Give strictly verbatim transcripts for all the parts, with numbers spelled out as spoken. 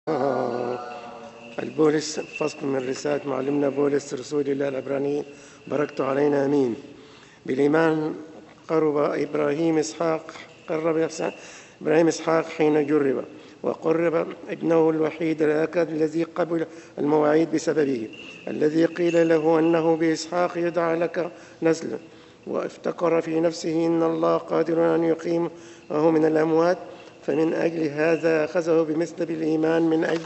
آه، البولس فصل من رسالة معلمنا بولس رسول الله العبرانيين بركت علينا امين. بالإيمان قرب إبراهيم إسحاق قرب إبراهيم إسحاق حين جرب، وقرب ابنه الوحيد الآكد الذي قبل المواعيد بسببه، الذي قيل له أنه بإسحاق يدعى لك نسل، وافتكر في نفسه أن الله قادر أن يقيمه من الأموات، فمن أجل هذا أخذه بمثل بالإيمان من أجل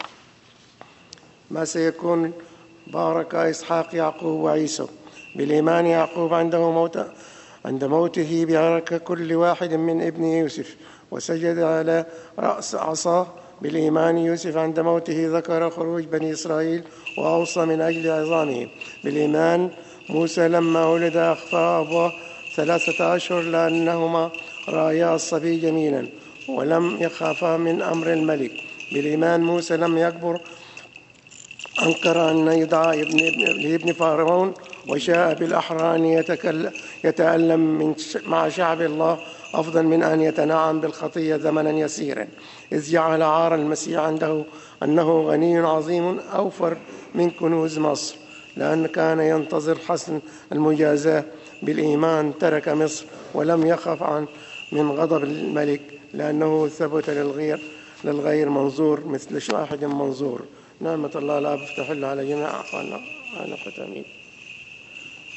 ما سيكون. بارك إسحاق يعقوب وعيسى. بالإيمان يعقوب عنده موت عند موته بارك كل واحد من ابنه يوسف وسجد على رأس عصاه. بالإيمان يوسف عند موته ذكر خروج بني إسرائيل وأوصى من أجل عظامهم. بالإيمان موسى لما ولد أخفى أبواه ثلاثة أشهر لأنهما رأيا الصبي جميلا ولم يخافا من أمر الملك. بالإيمان موسى لم يكبر أنكر أن يدعى ابن لابن فرعون، وشاء بالأحرى أن يتألم من مع شعب الله أفضل من أن يتنعم بالخطية زمنا يسيرا، إذ جعل عار المسيح عنده أنه غني عظيم أوفر من كنوز مصر، لأن كان ينتظر حسن المجازاة. بالإيمان ترك مصر ولم يخف عن من غضب الملك، لأنه ثبت للغير للغير منظور مثل شاهد منظور. نعمة الله الآب تحل على جميع أخواننا. أنا ختامين.